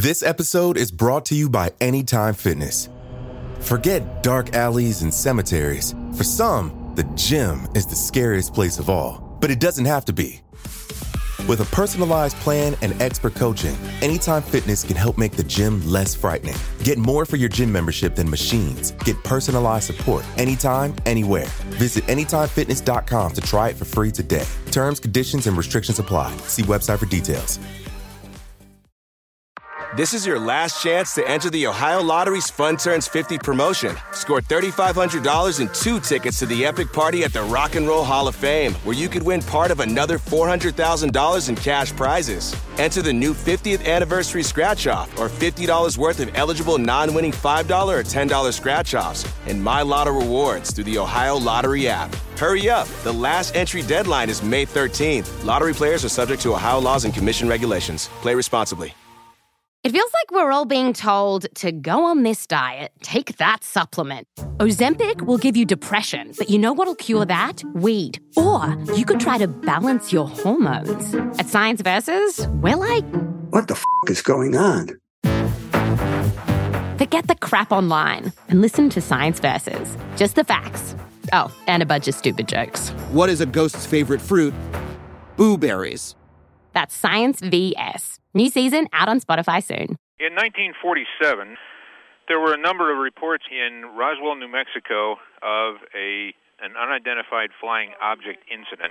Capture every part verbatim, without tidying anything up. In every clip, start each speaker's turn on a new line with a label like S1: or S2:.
S1: This episode is brought to you by Anytime Fitness. Forget dark alleys and cemeteries. For some, the gym is the scariest place of all, but it doesn't have to be. With a personalized plan and expert coaching, Anytime Fitness can help make the gym less frightening. Get more for your gym membership than machines. Get personalized support anytime, anywhere. Visit anytime fitness dot com to try it for free today. Terms, conditions, and restrictions apply. See website for details.
S2: This is your last chance to enter the Ohio Lottery's Fun Turns fifty promotion. Score three thousand five hundred dollars and two tickets to the epic party at the Rock and Roll Hall of Fame, where you could win part of another four hundred thousand dollars in cash prizes. Enter the new fiftieth anniversary scratch-off or fifty dollars worth of eligible non-winning five dollars or ten dollars scratch-offs and My Lotto rewards through the Ohio Lottery app. Hurry up. The last entry deadline is May thirteenth. Lottery players are subject to Ohio laws and commission regulations. Play responsibly.
S3: It feels like we're all being told to go on this diet, take that supplement. Ozempic will give you depression, but you know what'll cure that? Weed. Or you could try to balance your hormones. At Science Versus, we're like...
S4: What the f*** is going on?
S3: Forget the crap online and listen to Science Versus. Just the facts. Oh, and a bunch of stupid jokes.
S5: What is a ghost's favorite fruit? Blueberries.
S3: That's Science V S. New season out on Spotify soon.
S6: In nineteen forty-seven, there were a number of reports in Roswell, New Mexico, of a an unidentified flying object incident.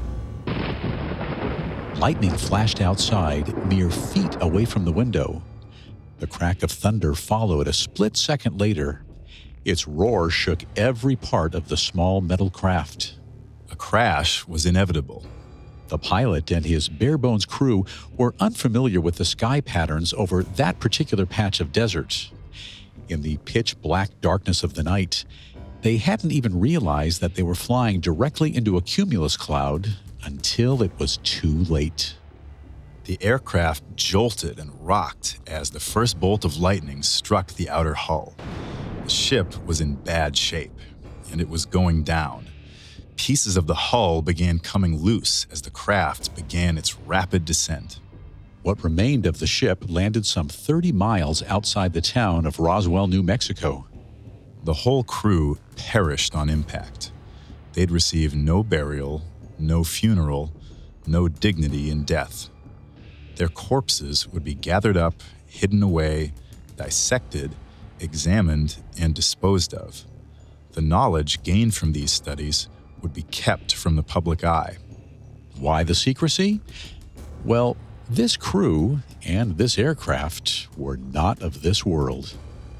S7: Lightning flashed outside, mere feet away from the window. The crack of thunder followed a split second later. Its roar shook every part of the small metal craft.
S8: A crash was inevitable.
S7: The pilot and his bare-bones crew were unfamiliar with the sky patterns over that particular patch of desert. In the pitch-black darkness of the night, they hadn't even realized that they were flying directly into a cumulus cloud until it was too late.
S8: The aircraft jolted and rocked as the first bolt of lightning struck the outer hull. The ship was in bad shape, and it was going down. Pieces of the hull began coming loose as the craft began its rapid descent.
S7: What remained of the ship landed some thirty miles outside the town of Roswell, New Mexico.
S8: The whole crew perished on impact. They'd receive no burial, no funeral, no dignity in death. Their corpses would be gathered up, hidden away, dissected, examined, and disposed of. The knowledge gained from these studies would be kept from the public eye.
S7: Why the secrecy? Well, this crew and this aircraft were not of this world.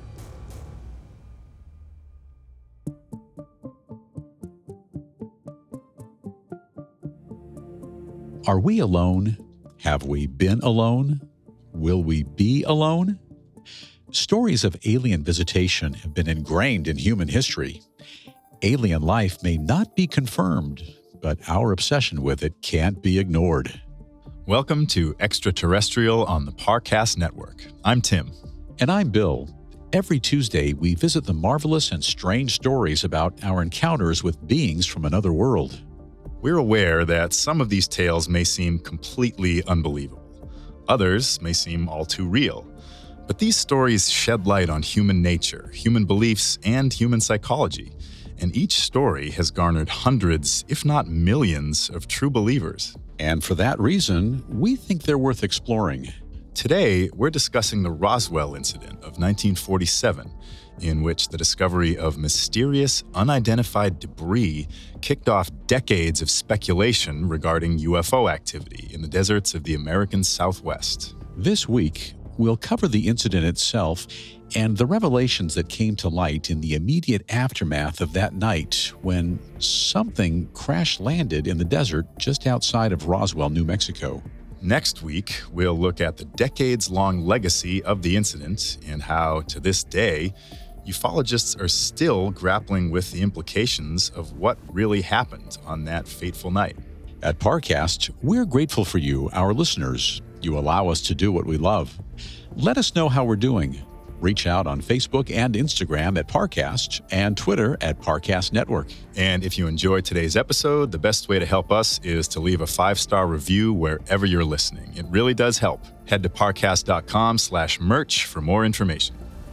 S7: Are we alone? Have we been alone? Will we be alone? Stories of alien visitation have been ingrained in human history. Alien life may not be confirmed, but our obsession with it can't be ignored.
S8: Welcome to Extraterrestrial on the Parcast Network. I'm Tim.
S7: And I'm Bill. Every Tuesday, we visit the marvelous and strange stories about our encounters with beings from another world.
S8: We're aware that some of these tales may seem completely unbelievable. Others may seem all too real. But these stories shed light on human nature, human beliefs, and human psychology. And each story has garnered hundreds, if not millions, of true believers.
S7: And for that reason, we think they're worth exploring.
S8: Today, we're discussing the Roswell incident of nineteen forty-seven, in which the discovery of mysterious, unidentified debris kicked off decades of speculation regarding U F O activity in the deserts of the American Southwest.
S7: This week, we'll cover the incident itself and the revelations that came to light in the immediate aftermath of that night when something crash-landed in the desert just outside of Roswell, New Mexico.
S8: Next week, we'll look at the decades-long legacy of the incident and how, to this day, ufologists are still grappling with the implications of what really happened on that fateful night.
S7: At Parcast, we're grateful for you, our listeners. You allow us to do what we love. Let us know how we're doing. Reach out on Facebook and Instagram at Parcast and Twitter at Parcast Network.
S8: And if you enjoyed today's episode, the best way to help us is to leave a five-star review wherever you're listening. It really does help. Head to parcast.com slash merch for more information.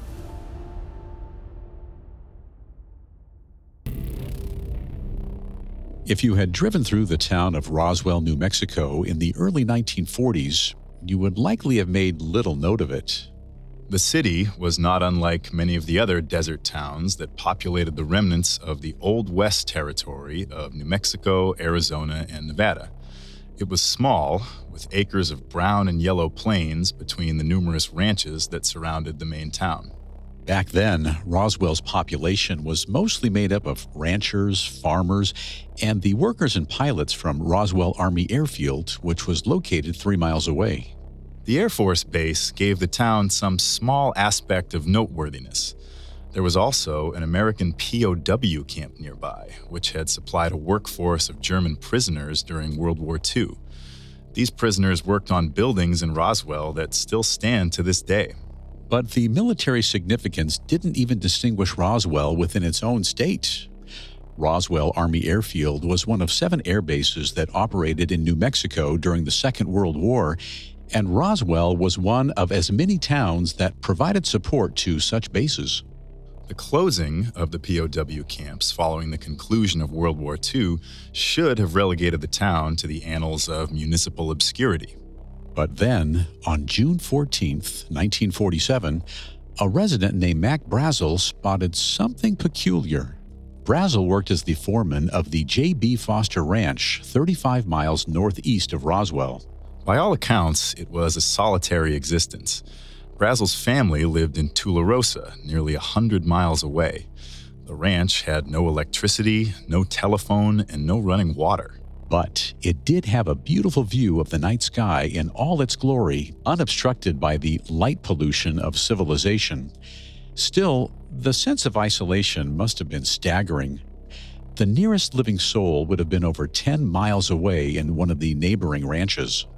S7: If you had driven through the town of Roswell, New Mexico in the early nineteen forties, you would likely have made little note of it.
S8: The city was not unlike many of the other desert towns that populated the remnants of the Old West territory of New Mexico, Arizona, and Nevada. It was small, with acres of brown and yellow plains between the numerous ranches that surrounded the main town.
S7: Back then, Roswell's population was mostly made up of ranchers, farmers, and the workers and pilots from Roswell Army Airfield, which was located three miles away.
S8: The Air Force Base gave the town some small aspect of noteworthiness. There was also an American P O W camp nearby, which had supplied a workforce of German prisoners during World War Two. These prisoners worked on buildings in Roswell that still stand to this day.
S7: But the military significance didn't even distinguish Roswell within its own state. Roswell Army Airfield was one of seven air bases that operated in New Mexico during the Second World War, and Roswell was one of as many towns that provided support to such bases.
S8: The closing of the P O W camps following the conclusion of World War Two should have relegated the town to the annals of municipal obscurity.
S7: But then, on June fourteenth, nineteen forty-seven, a resident named Mac Brazel spotted something peculiar. Brazel worked as the foreman of the J B Foster Ranch, thirty-five miles northeast of Roswell.
S8: By all accounts, it was a solitary existence. Brazel's family lived in Tularosa, nearly a hundred miles away. The ranch had no electricity, no telephone, and no running water.
S7: But it did have a beautiful view of the night sky in all its glory, unobstructed by the light pollution of civilization. Still, the sense of isolation must have been staggering. The nearest living soul would have been over ten miles away in one of the neighboring ranches.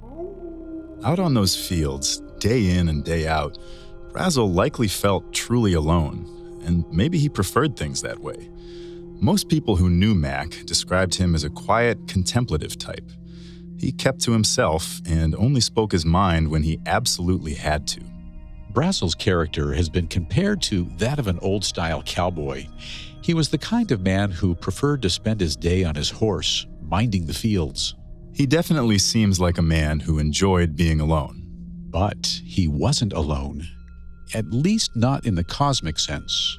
S8: Out on those fields, day in and day out, Brazel likely felt truly alone, and maybe he preferred things that way. Most people who knew Mac described him as a quiet, contemplative type. He kept to himself and only spoke his mind when he absolutely had to.
S7: Brazel's character has been compared to that of an old-style cowboy. He was the kind of man who preferred to spend his day on his horse, minding the fields.
S8: He definitely seems like a man who enjoyed being alone.
S7: But he wasn't alone, at least not in the cosmic sense.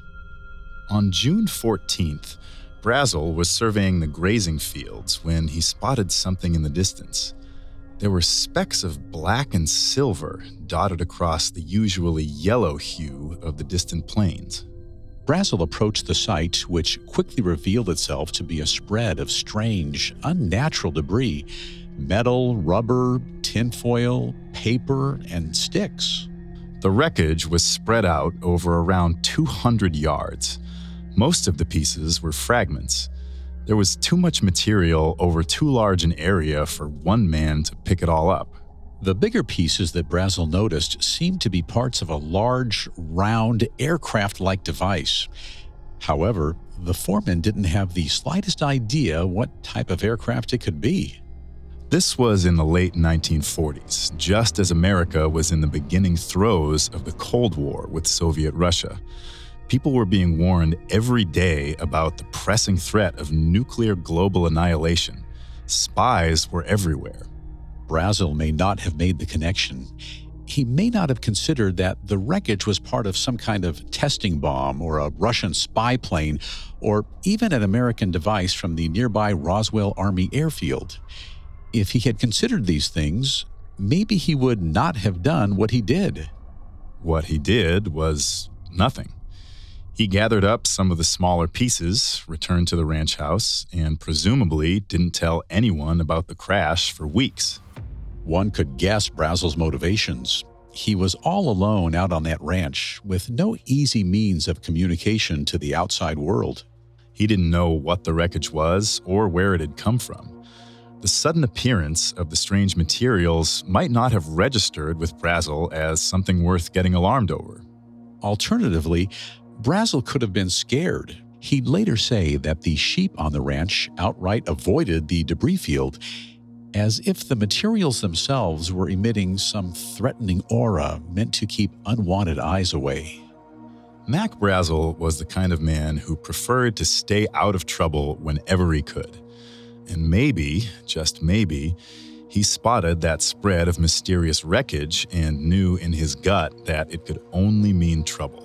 S8: On June fourteenth, Brazel was surveying the grazing fields when he spotted something in the distance. There were specks of black and silver dotted across the usually yellow hue of the distant plains.
S7: Brazel approached the site, which quickly revealed itself to be a spread of strange, unnatural debris: metal, rubber, tinfoil, paper, and sticks.
S8: The wreckage was spread out over around two hundred yards. Most of the pieces were fragments. There was too much material over too large an area for one man to pick it all up.
S7: The bigger pieces that Brazel noticed seemed to be parts of a large, round, aircraft-like device. However, the foreman didn't have the slightest idea what type of aircraft it could be.
S8: This was in the late nineteen forties, just as America was in the beginning throes of the Cold War with Soviet Russia. People were being warned every day about the pressing threat of nuclear global annihilation. Spies were everywhere.
S7: Brazel may not have made the connection. He may not have considered that the wreckage was part of some kind of testing bomb or a Russian spy plane or even an American device from the nearby Roswell Army Airfield. If he had considered these things, maybe he would not have done what he did.
S8: What he did was nothing. He gathered up some of the smaller pieces, returned to the ranch house, and presumably didn't tell anyone about the crash for weeks.
S7: One could guess Brazel's motivations. He was all alone out on that ranch with no easy means of communication to the outside world.
S8: He didn't know what the wreckage was or where it had come from. The sudden appearance of the strange materials might not have registered with Brazel as something worth getting alarmed over.
S7: Alternatively, Brazel could have been scared. He'd later say that the sheep on the ranch outright avoided the debris field, as if the materials themselves were emitting some threatening aura meant to keep unwanted eyes away.
S8: Mac Brazel was the kind of man who preferred to stay out of trouble whenever he could. And maybe, just maybe, he spotted that spread of mysterious wreckage and knew in his gut that it could only mean trouble.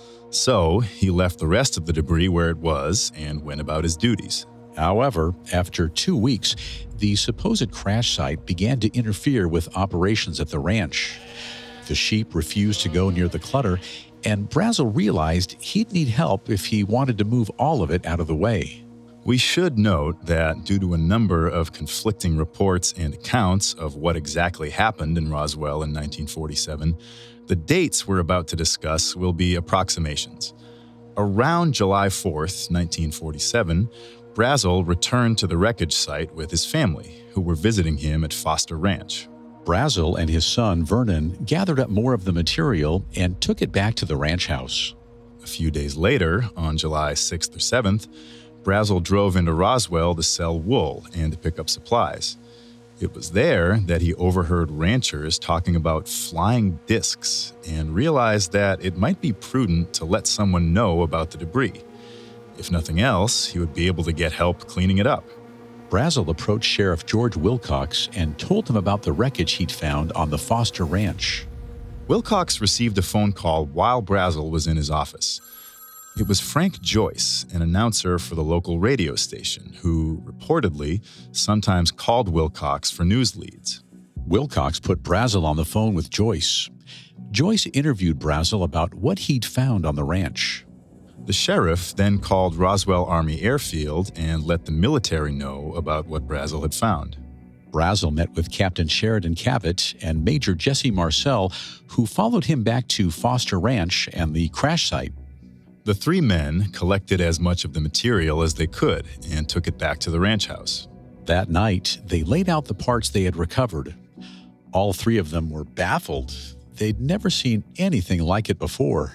S8: So he left the rest of the debris where it was and went about his duties.
S7: However, after two weeks, the supposed crash site began to interfere with operations at the ranch. The sheep refused to go near the clutter, and Brazel realized he'd need help if he wanted to move all of it out of the way.
S8: We should note that due to a number of conflicting reports and accounts of what exactly happened in Roswell in nineteen forty-seven, the dates we're about to discuss will be approximations. Around July fourth, nineteen forty-seven, Brazel returned to the wreckage site with his family, who were visiting him at Foster Ranch.
S7: Brazel and his son, Vernon, gathered up more of the material and took it back to the ranch house.
S8: A few days later, on July sixth or seventh, Brazel drove into Roswell to sell wool and to pick up supplies. It was there that he overheard ranchers talking about flying discs and realized that it might be prudent to let someone know about the debris. If nothing else, he would be able to get help cleaning it up.
S7: Brazel approached Sheriff George Wilcox and told him about the wreckage he'd found on the Foster Ranch.
S8: Wilcox received a phone call while Brazel was in his office. It was Frank Joyce, an announcer for the local radio station, who reportedly sometimes called Wilcox for news leads.
S7: Wilcox put Brazel on the phone with Joyce. Joyce interviewed Brazel about what he'd found on the ranch.
S8: The sheriff then called Roswell Army Airfield and let the military know about what Brazel had found.
S7: Brazel met with Captain Sheridan Cavett and Major Jesse Marcel, who followed him back to Foster Ranch and the crash site.
S8: The three men collected as much of the material as they could and took it back to the ranch house.
S7: That night, they laid out the parts they had recovered. All three of them were baffled. They'd never seen anything like it before.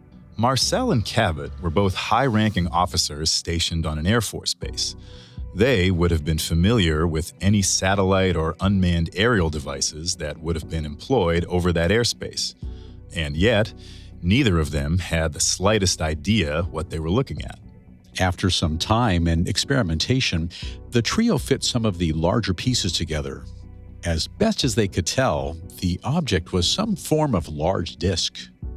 S8: Marcel and Cavett were both high-ranking officers stationed on an Air Force base. They would have been familiar with any satellite or unmanned aerial devices that would have been employed over that airspace. And yet, neither of them had the slightest idea what they were looking at.
S7: After some time and experimentation, the trio fit some of the larger pieces together. As best as they could tell, the object was some form of large disc.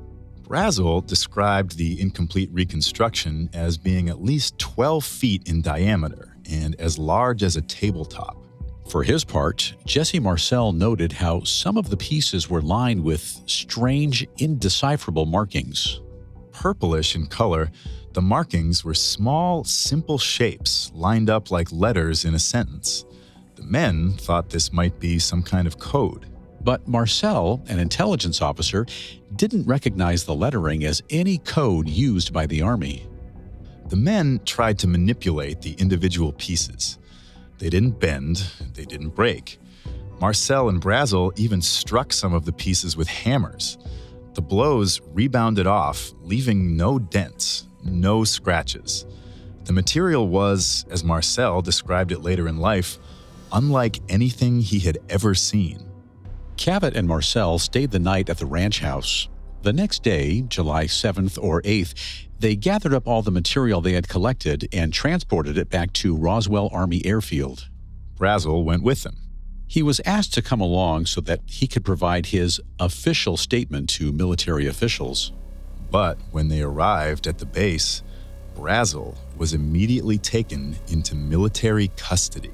S8: Brazel described the incomplete reconstruction as being at least twelve feet in diameter and as large as a tabletop.
S7: For his part, Jesse Marcel noted how some of the pieces were lined with strange, indecipherable markings.
S8: Purplish in color, the markings were small, simple shapes lined up like letters in a sentence. The men thought this might be some kind of code.
S7: But Marcel, an intelligence officer, didn't recognize the lettering as any code used by the Army.
S8: The men tried to manipulate the individual pieces. They didn't bend, they didn't break. Marcel and Brazel even struck some of the pieces with hammers. The blows rebounded off, leaving no dents, no scratches. The material was, as Marcel described it later in life, unlike anything he had ever seen.
S7: Cavett and Marcel stayed the night at the ranch house. The next day, July seventh or eighth, they gathered up all the material they had collected and transported it back to Roswell Army Airfield.
S8: Brazel went with them.
S7: He was asked to come along so that he could provide his official statement to military officials.
S8: But when they arrived at the base, Brazel was immediately taken into military custody.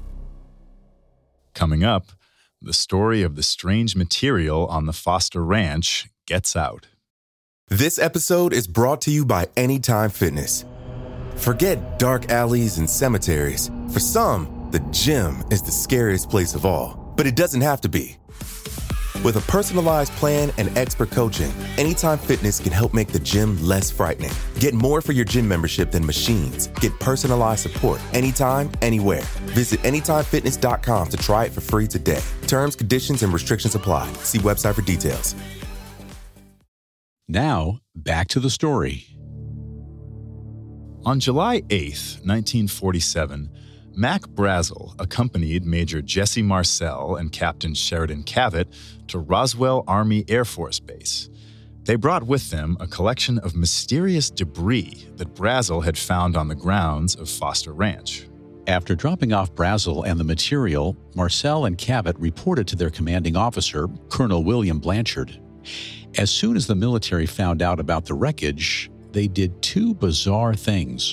S8: Coming up, the story of the strange material on the Foster Ranch gets out.
S1: This episode is brought to you by Anytime Fitness. Forget dark alleys and cemeteries. For some, the gym is the scariest place of all, but it doesn't have to be. With a personalized plan and expert coaching, Anytime Fitness can help make the gym less frightening. Get more for your gym membership than machines. Get personalized support anytime, anywhere. Visit anytime fitness dot com to try it for free today. Terms, conditions, and restrictions apply. See website for details.
S7: Now, back to the story.
S8: On July eighth, nineteen forty-seven, Mac Brazel accompanied Major Jesse Marcel and Captain Sheridan Cavett to Roswell Army Air Force Base. They brought with them a collection of mysterious debris that Brazel had found on the grounds of Foster Ranch.
S7: After dropping off Brazel and the material, Marcel and Cavett reported to their commanding officer, Colonel William Blanchard. As soon as the military found out about the wreckage, they did two bizarre things.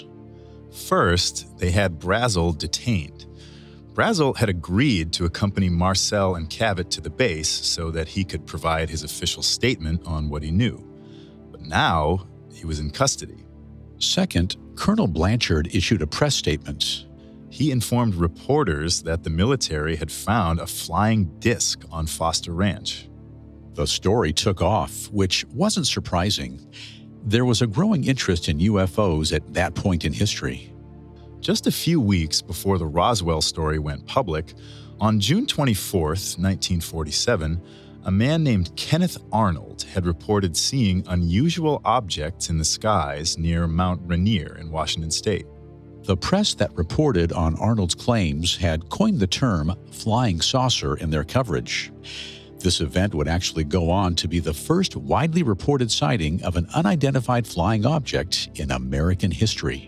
S8: First, they had Brazel detained. Brazel had agreed to accompany Marcel and Cavett to the base so that he could provide his official statement on what he knew. But now, he was in custody.
S7: Second, Colonel Blanchard issued a press statement.
S8: He informed reporters that the military had found a flying disc on Foster Ranch.
S7: The story took off, which wasn't surprising. There was a growing interest in U F Os at that point in history.
S8: Just a few weeks before the Roswell story went public, on June twenty-fourth, nineteen forty-seven, a man named Kenneth Arnold had reported seeing unusual objects in the skies near Mount Rainier in Washington state.
S7: The press that reported on Arnold's claims had coined the term flying saucer in their coverage. This event would actually go on to be the first widely reported sighting of an unidentified flying object in American history.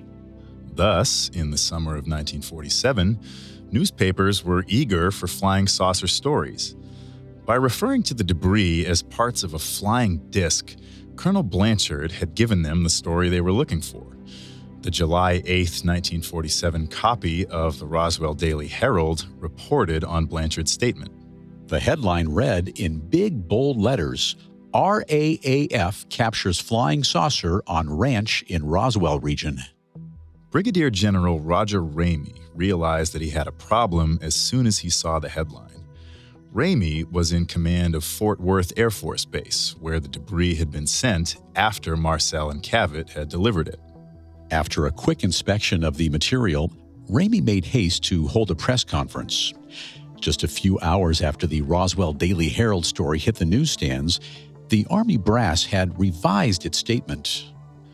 S8: Thus, in the summer of nineteen forty-seven, newspapers were eager for flying saucer stories. By referring to the debris as parts of a flying disc, Colonel Blanchard had given them the story they were looking for. The July eighth, nineteen forty-seven copy of the Roswell Daily Herald reported on Blanchard's statement.
S7: The headline read in big, bold letters, R A A F captures flying saucer on ranch in Roswell region.
S8: Brigadier General Roger Ramey realized that he had a problem as soon as he saw the headline. Ramey was in command of Fort Worth Air Force Base, where the debris had been sent after Marcel and Cavett had delivered it.
S7: After a quick inspection of the material, Ramey made haste to hold a press conference. Just a few hours after the Roswell Daily Herald story hit the newsstands, the Army brass had revised its statement.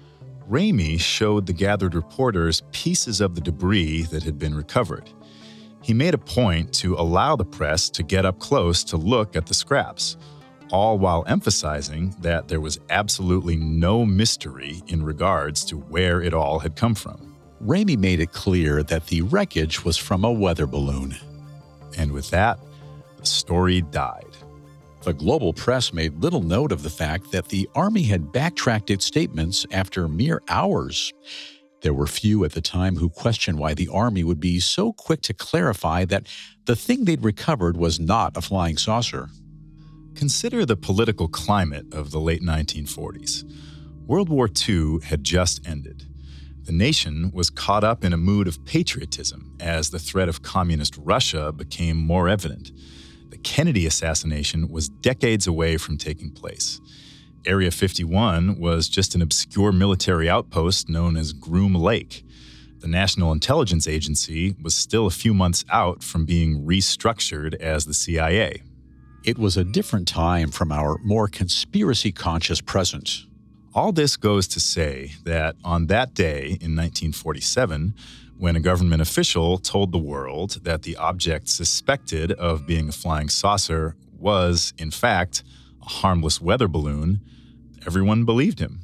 S8: Ramey showed the gathered reporters pieces of the debris that had been recovered. He made a point to allow the press to get up close to look at the scraps, all while emphasizing that there was absolutely no mystery in regards to where it all had come from.
S7: Ramey made it clear that the wreckage was from a weather balloon.
S8: And with that, the story died.
S7: The global press made little note of the fact that the Army had backtracked its statements after mere hours. There were few at the time who questioned why the Army would be so quick to clarify that the thing they'd recovered was not a flying saucer.
S8: Consider the political climate of the late nineteen forties. World War Two had just ended. The nation was caught up in a mood of patriotism as the threat of communist Russia became more evident. The Kennedy assassination was decades away from taking place. Area fifty-one was just an obscure military outpost known as Groom Lake. The National Intelligence Agency was still a few months out from being restructured as the C I A.
S7: It was a different time from our more conspiracy-conscious present.
S8: All this goes to say that on that day in nineteen forty-seven, when a government official told the world that the object suspected of being a flying saucer was, in fact, a harmless weather balloon, everyone believed him.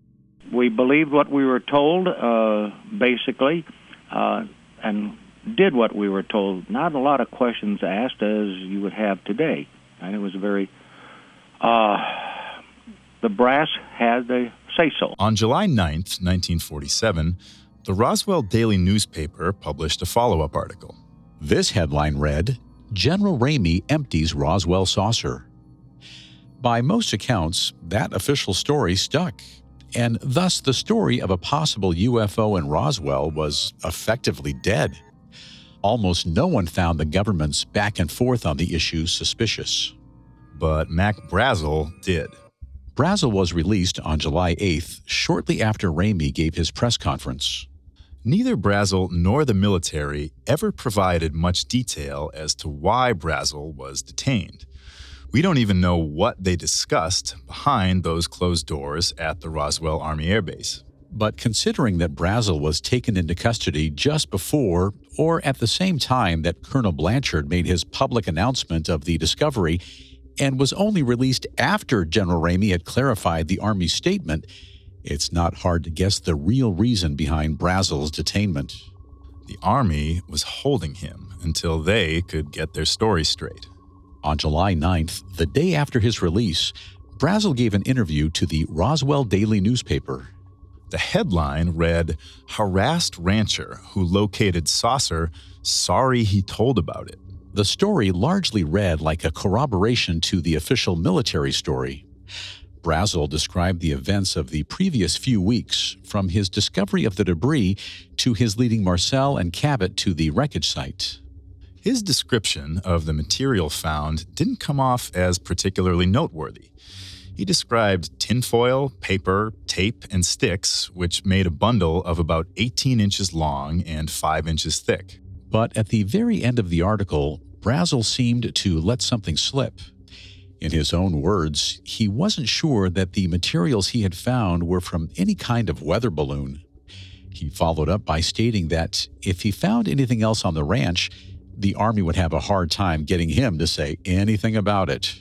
S9: We believed what we were told, uh, basically, uh, and did what we were told. Not a lot of questions asked as you would have today. And it was very, uh, the brass had the say-so.
S8: On July ninth, nineteen forty-seven, the Roswell Daily newspaper published a follow-up article.
S7: This headline read, General Ramey empties Roswell saucer. By most accounts, that official story stuck, and thus the story of a possible U F O in Roswell was effectively dead. Almost no one found the government's back and forth on the issue suspicious.
S8: But Mac Brazel did.
S7: Brazel was released on July eighth, shortly after Ramey gave his press conference.
S8: Neither Brazel nor the military ever provided much detail as to why Brazel was detained. We don't even know what they discussed behind those closed doors at the Roswell Army Air Base.
S7: But considering that Brazel was taken into custody just before or at the same time that Colonel Blanchard made his public announcement of the discovery and was only released after General Ramey had clarified the Army's statement, it's not hard to guess the real reason behind Brazel's detainment.
S8: The Army was holding him until they could get their story straight.
S7: On July ninth, the day after his release, Brazel gave an interview to the Roswell Daily newspaper.
S8: The headline read, "Harassed Rancher Who Located Saucer, Sorry He Told About It."
S7: The story largely read like a corroboration to the official military story. Brazel described the events of the previous few weeks, from his discovery of the debris to his leading Marcel and Cabot to the wreckage site.
S8: His description of the material found didn't come off as particularly noteworthy. He described tinfoil, paper, tape, and sticks, which made a bundle of about eighteen inches long and five inches thick.
S7: But at the very end of the article, Brazel seemed to let something slip. In his own words, he wasn't sure that the materials he had found were from any kind of weather balloon. He followed up by stating that if he found anything else on the ranch, the Army would have a hard time getting him to say anything about it.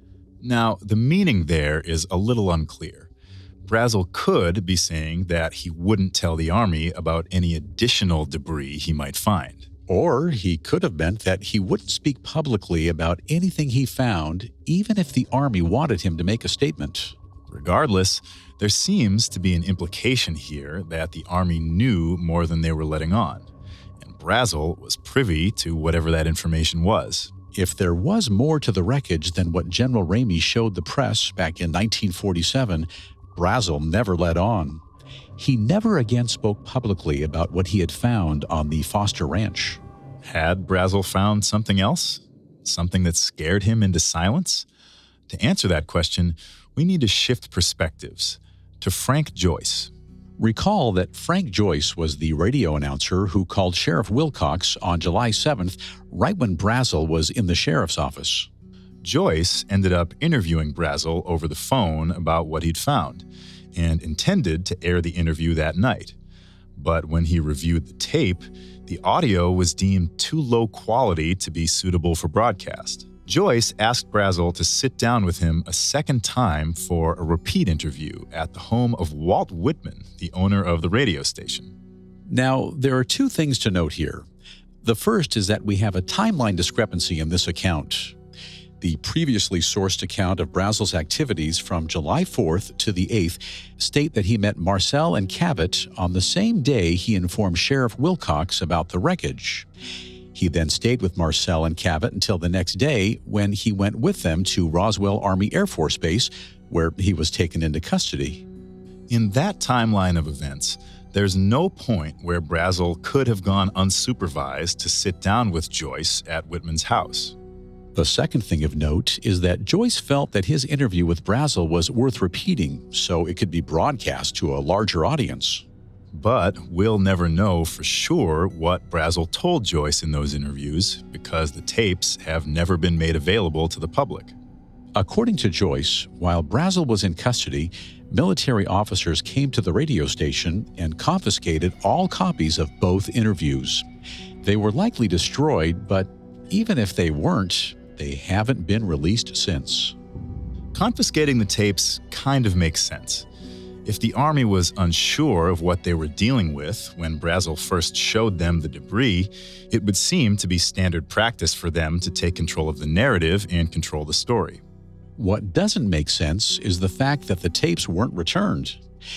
S8: Now, the meaning there is a little unclear. Brazel could be saying that he wouldn't tell the Army about any additional debris he might find.
S7: Or he could have meant that he wouldn't speak publicly about anything he found, even if the Army wanted him to make a statement.
S8: Regardless, there seems to be an implication here that the Army knew more than they were letting on, and Brazel was privy to whatever that information was.
S7: If there was more to the wreckage than what General Ramey showed the press back in nineteen forty-seven, Brazel never let on. He never again spoke publicly about what he had found on the Foster Ranch.
S8: Had Brazel found something else? Something that scared him into silence? To answer that question, we need to shift perspectives to Frank Joyce.
S7: Recall that Frank Joyce was the radio announcer who called Sheriff Wilcox on July seventh, right when Brazel was in the sheriff's office.
S8: Joyce ended up interviewing Brazel over the phone about what he'd found, and intended to air the interview that night. But when he reviewed the tape, the audio was deemed too low quality to be suitable for broadcast. Joyce asked Brazel to sit down with him a second time for a repeat interview at the home of Walt Whitman, the owner of the radio station.
S7: Now, there are two things to note here. The first is that we have a timeline discrepancy in this account. The previously sourced account of Brazel's activities from July fourth to the eighth state that he met Marcel and Cabot on the same day he informed Sheriff Wilcox about the wreckage. He then stayed with Marcel and Cabot until the next day when he went with them to Roswell Army Air Force Base, where he was taken into custody.
S8: In that timeline of events, there's no point where Brazel could have gone unsupervised to sit down with Joyce at Whitman's house.
S7: The second thing of note is that Joyce felt that his interview with Brazel was worth repeating so it could be broadcast to a larger audience.
S8: But we'll never know for sure what Brazel told Joyce in those interviews because the tapes have never been made available to the public.
S7: According to Joyce, while Brazel was in custody, military officers came to the radio station and confiscated all copies of both interviews. They were likely destroyed, but even if they weren't, they haven't been released since.
S8: Confiscating the tapes kind of makes sense. If the Army was unsure of what they were dealing with when Brazel first showed them the debris, it would seem to be standard practice for them to take control of the narrative and control the story.
S7: What doesn't make sense is the fact that the tapes weren't returned.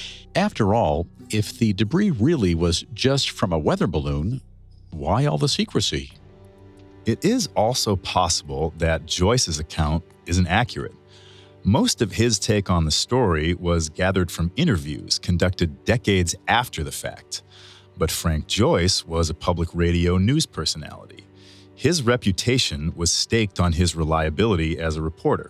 S7: After all, if the debris really was just from a weather balloon, why all the secrecy?
S8: It is also possible that Joyce's account isn't accurate. Most of his take on the story was gathered from interviews conducted decades after the fact. But Frank Joyce was a public radio news personality. His reputation was staked on his reliability as a reporter.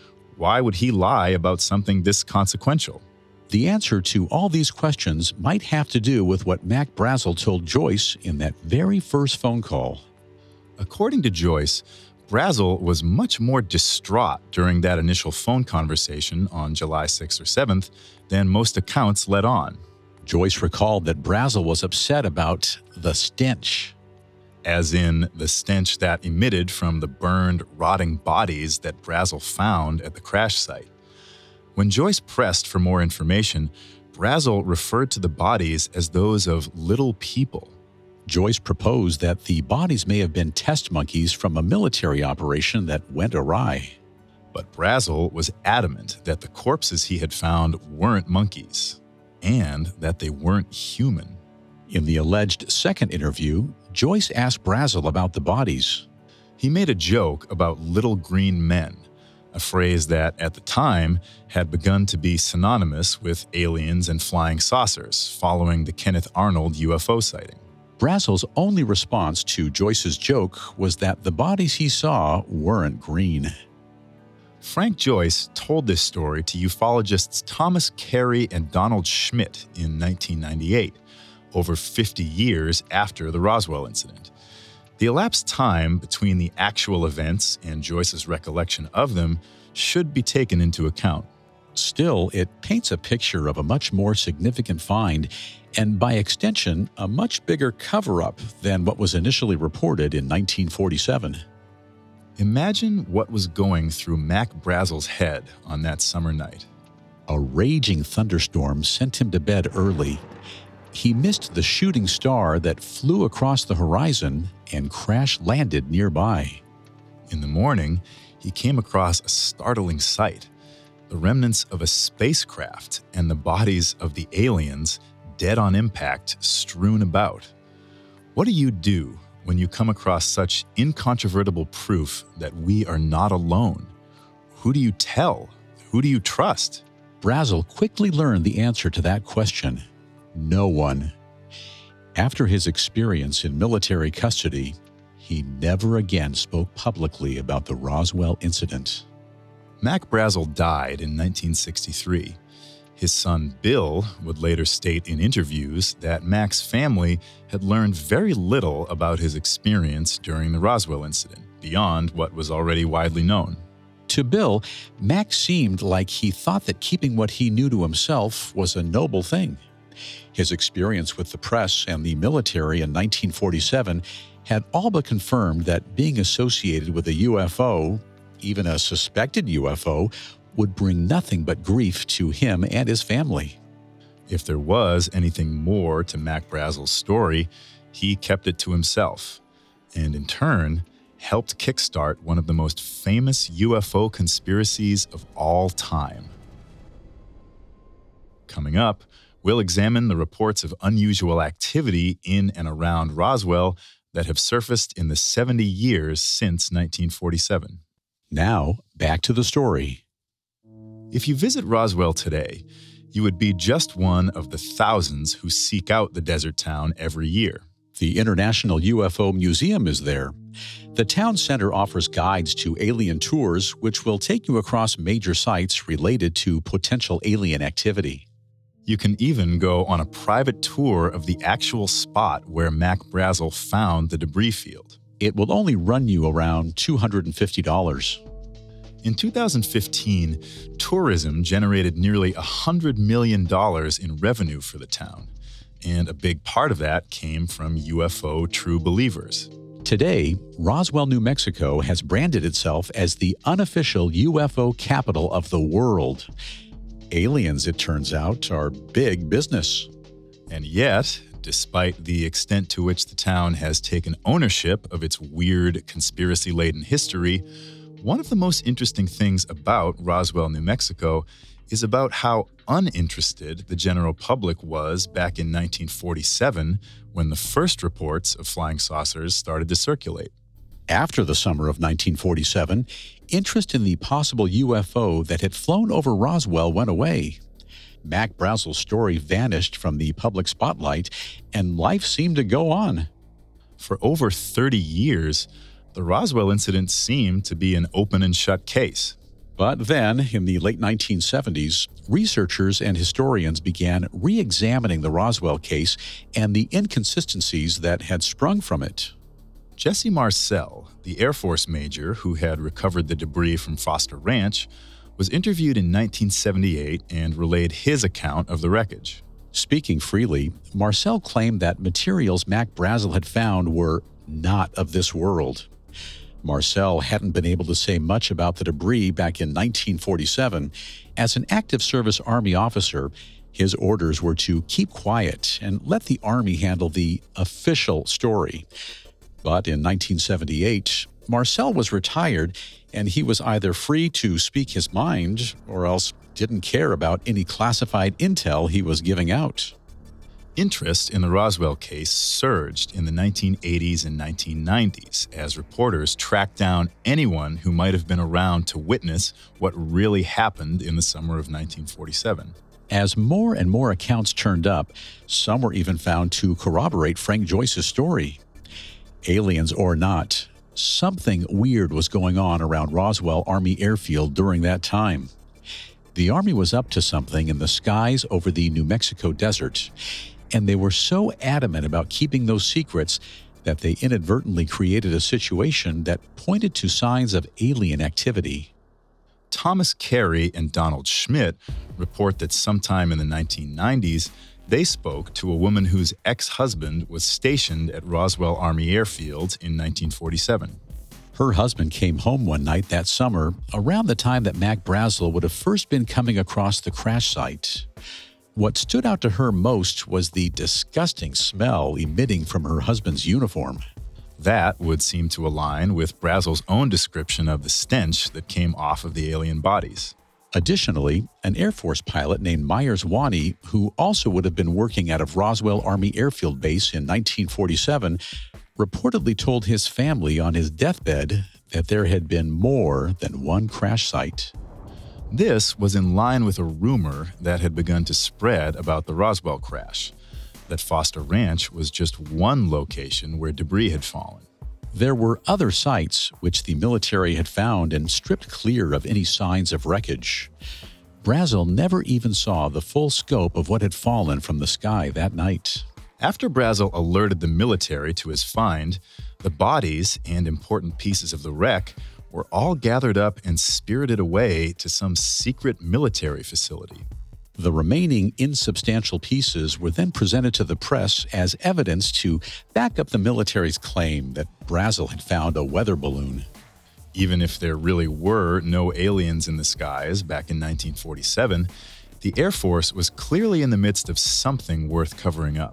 S8: Why would he lie about something this consequential?
S7: The answer to all these questions might have to do with what Mac Brazel told Joyce in that very first phone call.
S8: According to Joyce, Brazel was much more distraught during that initial phone conversation on July sixth or seventh than most accounts let on.
S7: Joyce recalled that Brazel was upset about the stench.
S8: As in the stench that emitted from the burned, rotting bodies that Brazel found at the crash site. When Joyce pressed for more information, Brazel referred to the bodies as those of little people.
S7: Joyce proposed that the bodies may have been test monkeys from a military operation that went awry.
S8: But Brazel was adamant that the corpses he had found weren't monkeys, and that they weren't human.
S7: In the alleged second interview, Joyce asked Brazel about the bodies.
S8: He made a joke about little green men, a phrase that, at the time, had begun to be synonymous with aliens and flying saucers following the Kenneth Arnold U F O sighting.
S7: Brazel's only response to Joyce's joke was that the bodies he saw weren't green.
S8: Frank Joyce told this story to ufologists Thomas Carey and Donald Schmidt in nineteen ninety-eight, over fifty years after the Roswell incident. The elapsed time between the actual events and Joyce's recollection of them should be taken into account.
S7: Still, it paints a picture of a much more significant find, and by extension, a much bigger cover-up than what was initially reported in nineteen forty-seven.
S8: Imagine what was going through Mac Brazel's head on that summer night.
S7: A raging thunderstorm sent him to bed early. He missed the shooting star that flew across the horizon and crash-landed nearby.
S8: In the morning, he came across a startling sight: the remnants of a spacecraft and the bodies of the aliens dead on impact strewn about. What do you do when you come across such incontrovertible proof that we are not alone? Who do you tell? Who do you trust?
S7: Brazel quickly learned the answer to that question: no one. After his experience in military custody, he never again spoke publicly about the Roswell incident.
S8: Mac Brazel died in nineteen sixty-three. His son Bill would later state in interviews that Mac's family had learned very little about his experience during the Roswell incident, beyond what was already widely known.
S7: To Bill, Mac seemed like he thought that keeping what he knew to himself was a noble thing. His experience with the press and the military in nineteen forty-seven had all but confirmed that being associated with a U F O, even a suspected U F O, would bring nothing but grief to him and his family.
S8: If there was anything more to Mac Brazel's story, he kept it to himself, and in turn, helped kickstart one of the most famous U F O conspiracies of all time. Coming up, we'll examine the reports of unusual activity in and around Roswell that have surfaced in the seventy years since nineteen forty-seven.
S7: Now, back to the story.
S8: If you visit Roswell today, you would be just one of the thousands who seek out the desert town every year.
S7: The International U F O Museum is there. The town center offers guides to alien tours, which will take you across major sites related to potential alien activity.
S8: You can even go on a private tour of the actual spot where Mac Brazel found the debris field.
S7: It will only run you around two hundred fifty dollars.
S8: In two thousand fifteen, tourism generated nearly one hundred million dollars in revenue for the town, and a big part of that came from U F O true believers.
S7: Today, Roswell, New Mexico has branded itself as the unofficial U F O capital of the world. Aliens, it turns out, are big business.
S8: And yet, despite the extent to which the town has taken ownership of its weird, conspiracy-laden history, one of the most interesting things about Roswell, New Mexico is about how uninterested the general public was back in nineteen forty-seven when the first reports of flying saucers started to circulate.
S7: After the summer of nineteen forty-seven, interest in the possible U F O that had flown over Roswell went away. Mac Brazel's story vanished from the public spotlight, and life seemed to go on.
S8: For over thirty years, the Roswell incident seemed to be an open and shut case.
S7: But then, in the late nineteen seventies, researchers and historians began re-examining the Roswell case and the inconsistencies that had sprung from it.
S8: Jesse Marcel, the Air Force major who had recovered the debris from Foster Ranch, was interviewed in nineteen seventy-eight and relayed his account of the wreckage.
S7: Speaking freely, Marcel claimed that materials Mac Brazel had found were not of this world. Marcel hadn't been able to say much about the debris back in nineteen forty-seven. As an active service Army officer, his orders were to keep quiet and let the Army handle the official story. But in nineteen seventy-eight, Marcel was retired, and he was either free to speak his mind or else didn't care about any classified intel he was giving out.
S8: Interest in the Roswell case surged in the nineteen eighties and nineteen nineties as reporters tracked down anyone who might have been around to witness what really happened in the summer of nineteen forty-seven.
S7: As more and more accounts turned up, some were even found to corroborate Frank Joyce's story. Aliens or not, something weird was going on around Roswell Army Airfield during that time. The Army was up to something in the skies over the New Mexico desert, and they were so adamant about keeping those secrets that they inadvertently created a situation that pointed to signs of alien activity.
S8: Thomas Carey and Donald Schmidt report that sometime in the nineteen nineties, they spoke to a woman whose ex-husband was stationed at Roswell Army Airfield in nineteen forty-seven.
S7: Her husband came home one night that summer, around the time that Mac Brazel would have first been coming across the crash site. What stood out to her most was the disgusting smell emitting from her husband's uniform.
S8: That would seem to align with Brazel's own description of the stench that came off of the alien bodies.
S7: Additionally, an Air Force pilot named Myers Waney, who also would have been working out of Roswell Army Airfield Base in nineteen forty-seven, reportedly told his family on his deathbed that there had been more than one crash site.
S8: This was in line with a rumor that had begun to spread about the Roswell crash, that Foster Ranch was just one location where debris had fallen.
S7: There were other sites which the military had found and stripped clear of any signs of wreckage. Brazel never even saw the full scope of what had fallen from the sky that night.
S8: After Brazel alerted the military to his find, the bodies and important pieces of the wreck were all gathered up and spirited away to some secret military facility.
S7: The remaining insubstantial pieces were then presented to the press as evidence to back up the military's claim that Brazel had found a weather balloon.
S8: Even if there really were no aliens in the skies back in nineteen forty-seven, the Air Force was clearly in the midst of something worth covering up.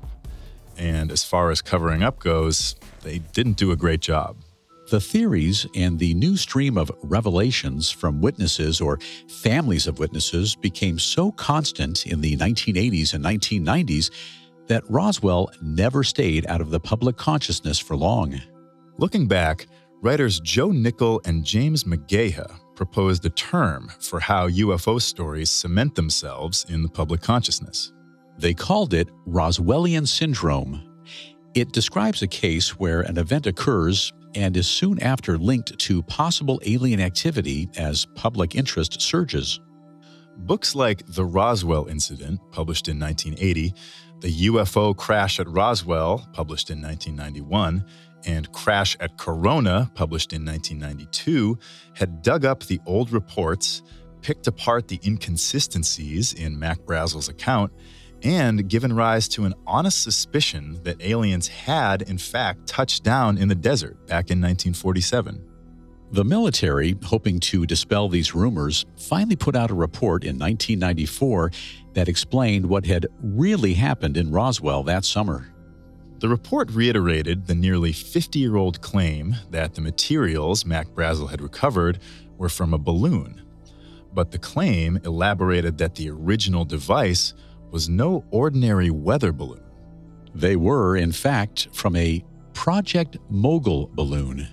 S8: And as far as covering up goes, they didn't do a great job.
S7: The theories and the new stream of revelations from witnesses or families of witnesses became so constant in the nineteen eighties and nineteen nineties that Roswell never stayed out of the public consciousness for long.
S8: Looking back, writers Joe Nickell and James McGaha proposed a term for how U F O stories cement themselves in the public consciousness.
S7: They called it Roswellian syndrome. It describes a case where an event occurs and is soon after linked to possible alien activity as public interest surges.
S8: Books like The Roswell Incident, published in nineteen eighty, The U F O Crash at Roswell, published in nineteen ninety-one, and Crash at Corona, published in nineteen ninety-two, had dug up the old reports, picked apart the inconsistencies in Mac Brazel's account, and given rise to an honest suspicion that aliens had, in fact, touched down in the desert back in nineteen forty-seven.
S7: The military, hoping to dispel these rumors, finally put out a report in nineteen ninety-four that explained what had really happened in Roswell that summer.
S8: The report reiterated the nearly fifty-year-old claim that the materials Mac Brazel had recovered were from a balloon. But the claim elaborated that the original device was no ordinary weather balloon.
S7: They were, in fact, from a Project Mogul balloon.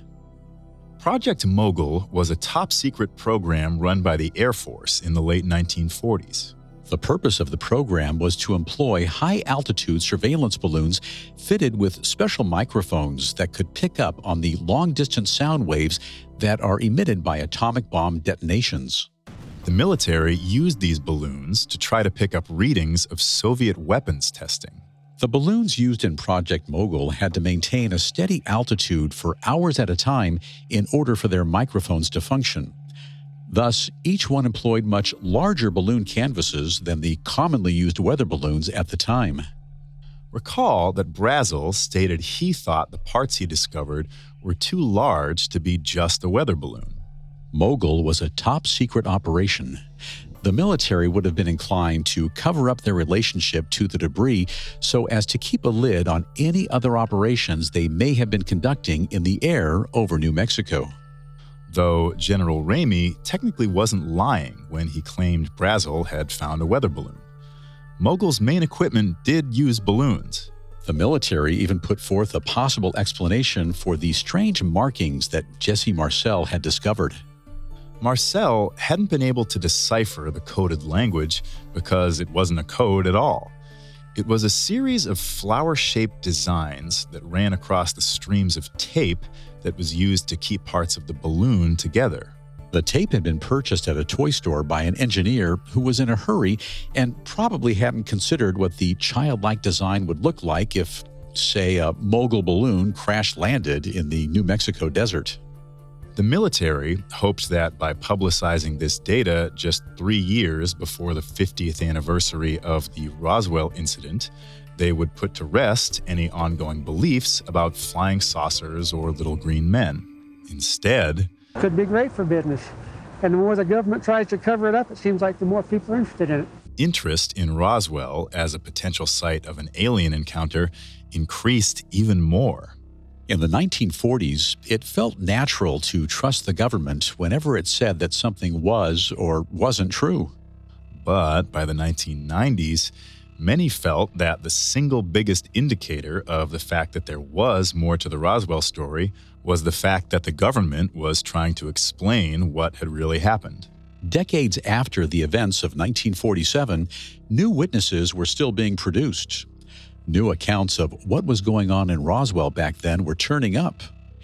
S8: Project Mogul was a top-secret program run by the Air Force in the late nineteen forties.
S7: The purpose of the program was to employ high-altitude surveillance balloons fitted with special microphones that could pick up on the long-distance sound waves that are emitted by atomic bomb detonations.
S8: The military used these balloons to try to pick up readings of Soviet weapons testing.
S7: The balloons used in Project Mogul had to maintain a steady altitude for hours at a time in order for their microphones to function. Thus, each one employed much larger balloon canvases than the commonly used weather balloons at the time.
S8: Recall that Brazel stated he thought the parts he discovered were too large to be just a weather balloon.
S7: Mogul was a top-secret operation. The military would have been inclined to cover up their relationship to the debris so as to keep a lid on any other operations they may have been conducting in the air over New Mexico.
S8: Though General Ramey technically wasn't lying when he claimed Brazel had found a weather balloon. Mogul's main equipment did use balloons.
S7: The military even put forth a possible explanation for the strange markings that Jesse Marcel had discovered.
S8: Marcel hadn't been able to decipher the coded language because it wasn't a code at all. It was a series of flower-shaped designs that ran across the streams of tape that was used to keep parts of the balloon together.
S7: The tape had been purchased at a toy store by an engineer who was in a hurry and probably hadn't considered what the childlike design would look like if, say, a Mogul balloon crash-landed in the New Mexico desert.
S8: The military hoped that by publicizing this data just three years before the fiftieth anniversary of the Roswell incident, they would put to rest any ongoing beliefs about flying saucers or little green men. Instead,
S10: could be great for business. And the more the government tries to cover it up, it seems like the more people are interested in it.
S8: Interest in Roswell as a potential site of an alien encounter increased even more.
S7: In the nineteen forties, it felt natural to trust the government whenever it said that something was or wasn't true.
S8: But by the nineteen nineties, many felt that the single biggest indicator of the fact that there was more to the Roswell story was the fact that the government was trying to explain what had really happened.
S7: Decades after the events of nineteen forty-seven, new witnesses were still being produced. New accounts of what was going on in Roswell back then were turning up.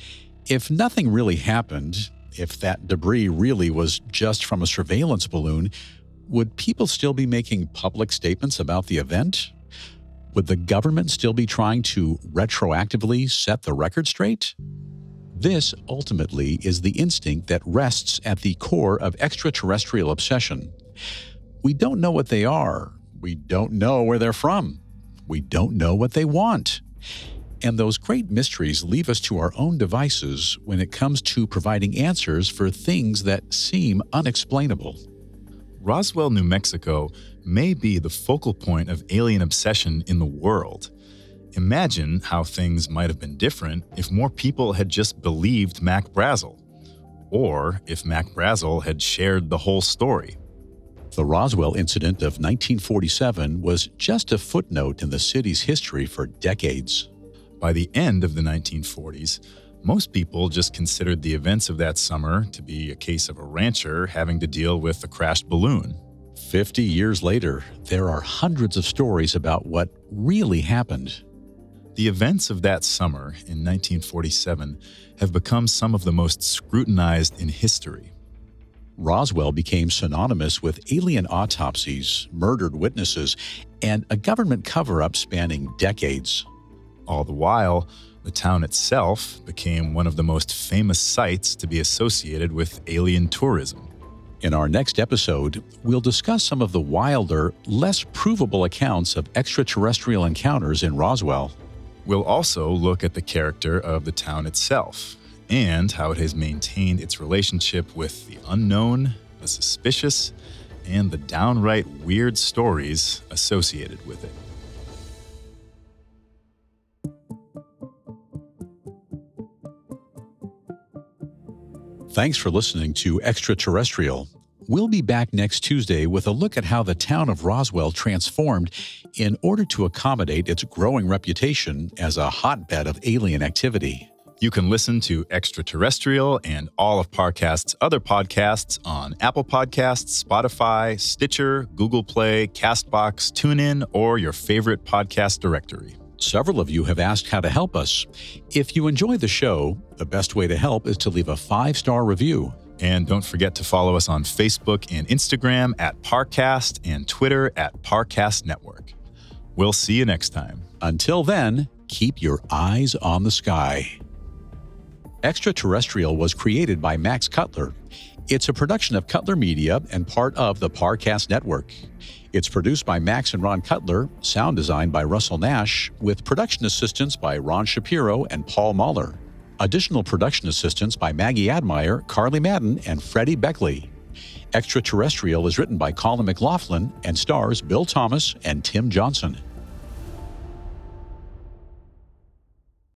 S7: If nothing really happened, if that debris really was just from a surveillance balloon, would people still be making public statements about the event? Would the government still be trying to retroactively set the record straight? This, ultimately, is the instinct that rests at the core of extraterrestrial obsession. We don't know what they are. We don't know where they're from. We don't know what they want. And those great mysteries leave us to our own devices when it comes to providing answers for things that seem unexplainable.
S8: Roswell, New Mexico may be the focal point of alien obsession in the world. Imagine how things might have been different if more people had just believed Mac Brazel, or if Mac Brazel had shared the whole story.
S7: The Roswell incident of nineteen forty-seven was just a footnote in the city's history for decades.
S8: By the end of the nineteen forties, most people just considered the events of that summer to be a case of a rancher having to deal with a crashed balloon.
S7: Fifty years later, there are hundreds of stories about what really happened.
S8: The events of that summer in nineteen forty-seven have become some of the most scrutinized in history.
S7: Roswell became synonymous with alien autopsies, murdered witnesses, and a government cover-up spanning decades.
S8: All the while, the town itself became one of the most famous sites to be associated with alien tourism.
S7: In our next episode, we'll discuss some of the wilder, less provable accounts of extraterrestrial encounters in Roswell.
S8: We'll also look at the character of the town itself and how it has maintained its relationship with the unknown, the suspicious, and the downright weird stories associated with it.
S7: Thanks for listening to Extraterrestrial. We'll be back next Tuesday with a look at how the town of Roswell transformed in order to accommodate its growing reputation as a hotbed of alien activity.
S8: You can listen to Extraterrestrial and all of Parcast's other podcasts on Apple Podcasts, Spotify, Stitcher, Google Play, CastBox, TuneIn, or your favorite podcast directory.
S7: Several of you have asked how to help us. If you enjoy the show, the best way to help is to leave a five-star review.
S8: And don't forget to follow us on Facebook and Instagram at Parcast and Twitter at Parcast Network. We'll see you next time.
S7: Until then, keep your eyes on the sky. Extraterrestrial was created by Max Cutler. It's a production of Cutler Media and part of the Parcast Network. It's produced by Max and Ron Cutler, sound designed by Russell Nash, with production assistance by Ron Shapiro and Paul Mahler. Additional production assistance by Maggie Admire, Carly Madden, and Freddie Beckley. Extraterrestrial is written by Colin McLaughlin and stars Bill Thomas and Tim Johnson.